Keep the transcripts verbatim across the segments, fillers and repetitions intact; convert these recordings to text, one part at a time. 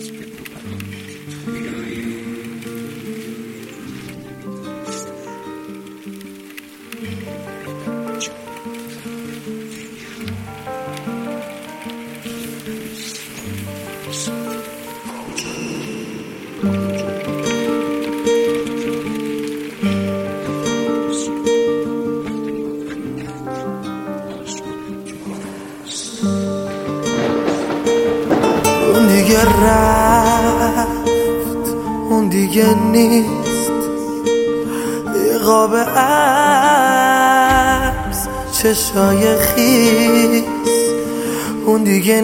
اون دیگه رفت، اون دیگه نیست، یه قاب عبس چشای خیس. اون دیگه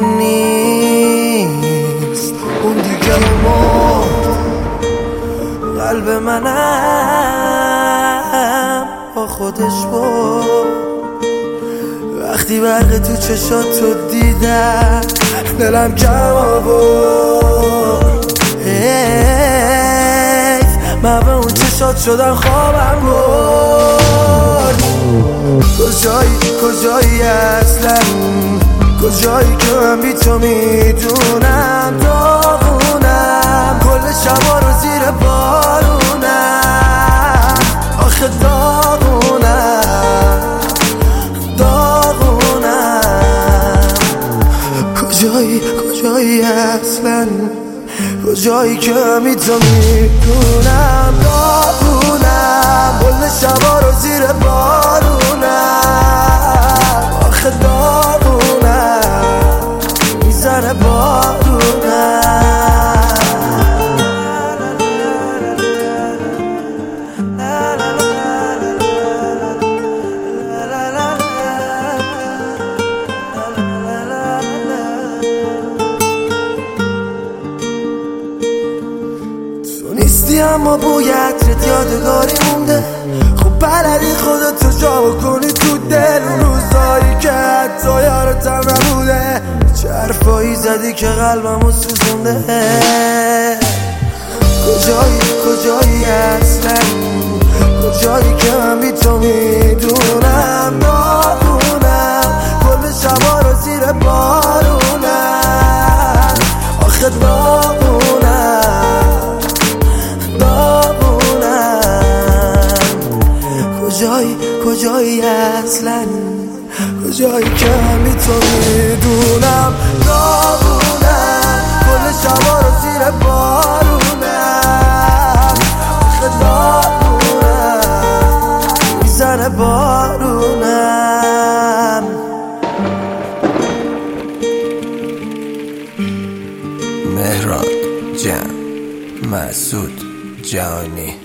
نیست، اون دیگه مرد، قلب منم با خودش برد. وقتی برق تو چشاتو دیدم دلم کم آورد. حیف من به اون چشات شدم خوابم برد. کجایی کجایی اصلا، کجایی که من بی تو میدونم داغونم، کل شبا رو زیر بارونم، آخه داغونم داغونم. کجایی کجایی اصلا، کجایی که من بی تو میدونم داغونم، کل شبا رو زیر بارونم، آخه داغونم میزنه بارونم. تو نیستی اما بوی عطرت یادگاری مونده. خب بلدی خودتو جا بکنی تو دل، روزایی که حتی یارتم نبوده. چه حرفایی زدی که قلبمو سوزونده. کجایی کجایی اصلا، کجایی که من بی تو میدونم داغونم، کل شبا رو زیر بارونم، آخه داغونم داغونم. کجایی کجایی اصلا، کجایی که من بی تو میدونم داغونم، کل شبا رو زیر بارونم، آخه داغونم میزنه بارونم. مهران جان، مسعود جانی.